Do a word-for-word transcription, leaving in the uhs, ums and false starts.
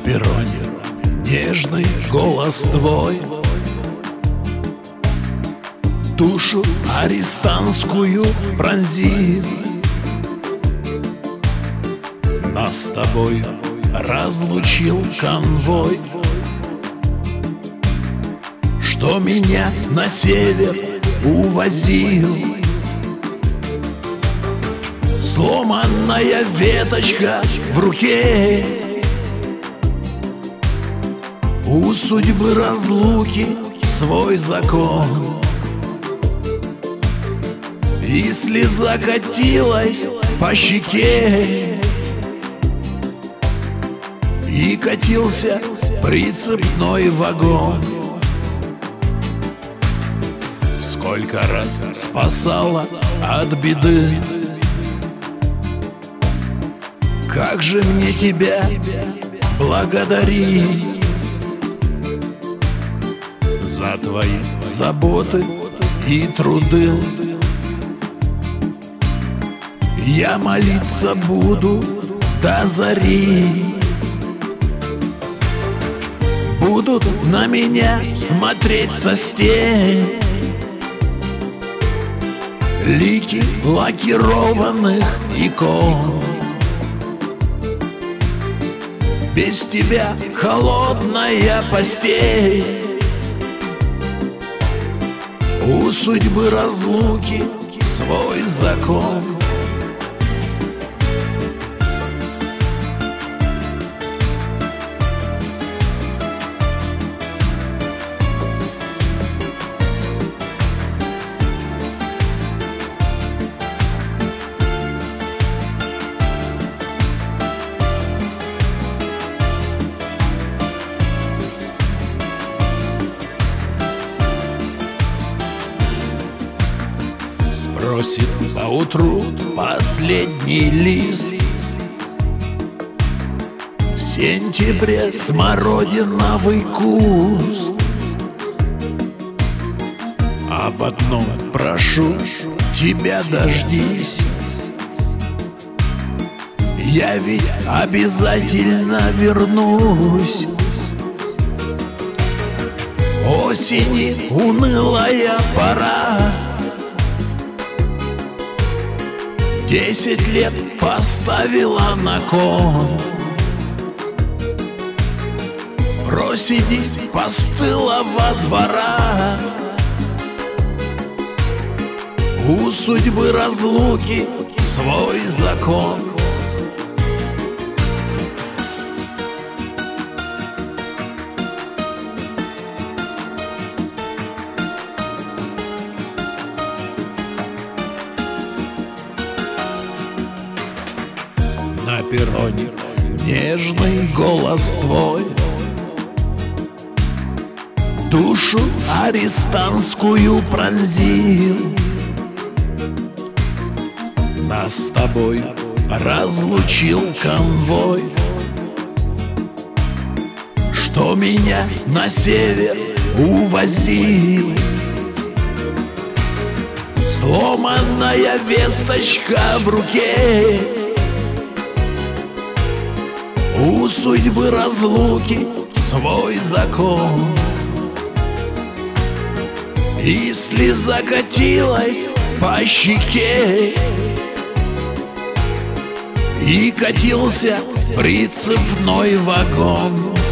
перроне нежный голос твой душу арестантскую пронзил. Нас с тобой разлучил конвой, что меня на север увозил. Сломанная веточка в руке, у судьбы разлуки свой закон. И слеза катилась по щеке, и катился прицепной вагон. Сколько раз спасала от беды, как же мне тебя благодарить за твои заботы и труды. Я молиться буду до зари, будут на меня смотреть со стен лики лакированных икон. Без тебя холодная постель, у судьбы разлуки свой закон. Спросит поутру последний лист, в сентябре смородиновый куст. Об одном прошу тебя, дождись, я ведь обязательно вернусь. Осени унылая пора, десять лет поставила на кон. Проседи постылого двора, у судьбы разлуки свой закон. На перроне нежный голос твой душу арестантскую пронзил. Нас с тобой разлучил конвой, что меня на север увозил. Сломанная весточка в руке, у судьбы разлуки свой закон. И слеза катилась по щеке, и катился прицепной вагон.